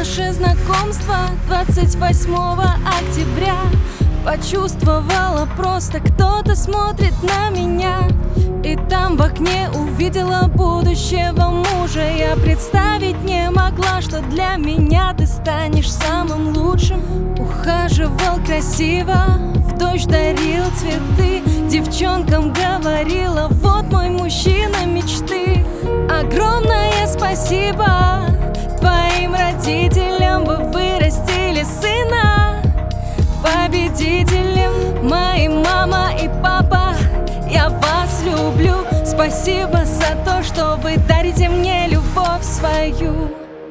Наше знакомство 28 октября. Почувствовала просто, кто-то смотрит на меня. И там в окне увидела будущего мужа. Я представить не могла, что для меня ты станешь самым лучшим. Ухаживал красиво, в дождь дарил цветы, девчонкам говорила: вот мой мужчина мечты. Огромное спасибо твоим родителям, вы вырастили сына победителем. Мои мама и папа, я вас люблю. Спасибо за то, что вы дарите мне любовь свою.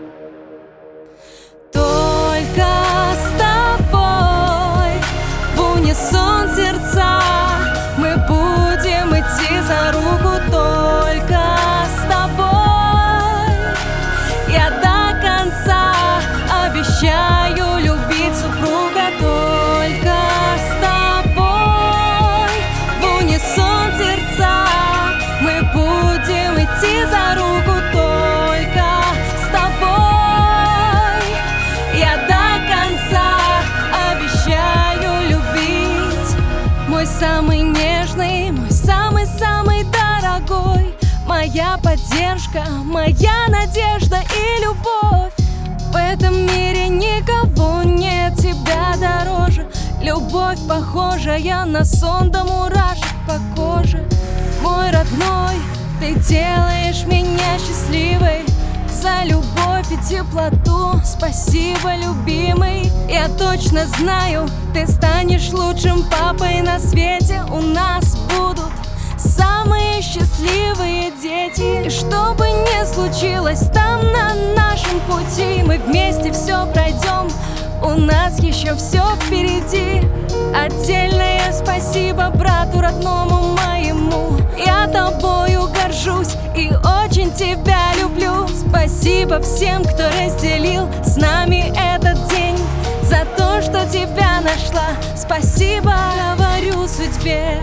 Только с тобой в унисон сердца мы будем идти за руку. Только с тобой я до конца обещаю любить супруга. Только с тобой в унисон сердца мы будем идти за руку. Только с тобой я до конца обещаю любить. Мой самый нежный, мой самый-самый дорогой, моя поддержка, моя надежда и любовь. В этом мире никого нет тебя дороже. Любовь, похожая на сон до мурашек по коже. Мой родной, ты делаешь меня счастливой. За любовь и теплоту спасибо, любимый. Я точно знаю, ты станешь лучшим папой на свете. У нас будут самые счастливые дети. И что бы ни случилось там на нашем пути, мы вместе все пройдем, у нас еще все впереди. Отдельное спасибо брату родному моему. Я тобою горжусь и очень тебя люблю. Спасибо всем, кто разделил с нами этот день. За то, что тебя нашла, спасибо говорю судьбе.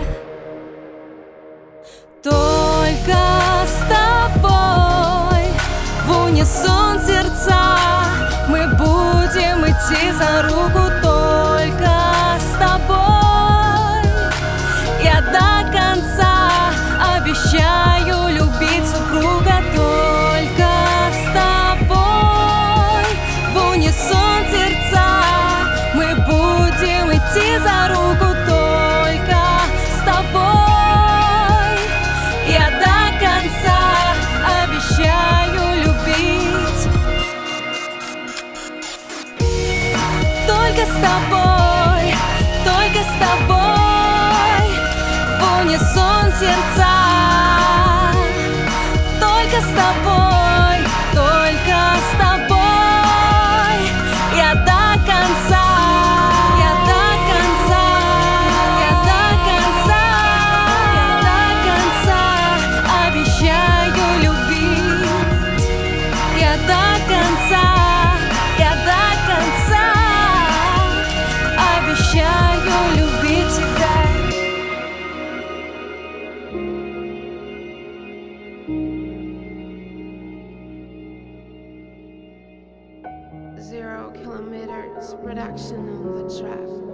Только с тобой в унисон сердца мы будем идти за руку. Только с тобой я до конца обещаю любить супруга. Только с тобой в унисон сердца мы будем идти за руку. Только с тобой я до конца обещаю любить. Только с тобой, только с тобой в унисон сердца. Только с тобой, только с тобой я до конца, я до конца, я до конца, я до конца обещаю любить. Я до конца, я до конца обещаю любить тебя. Zero Kilometers production on the track.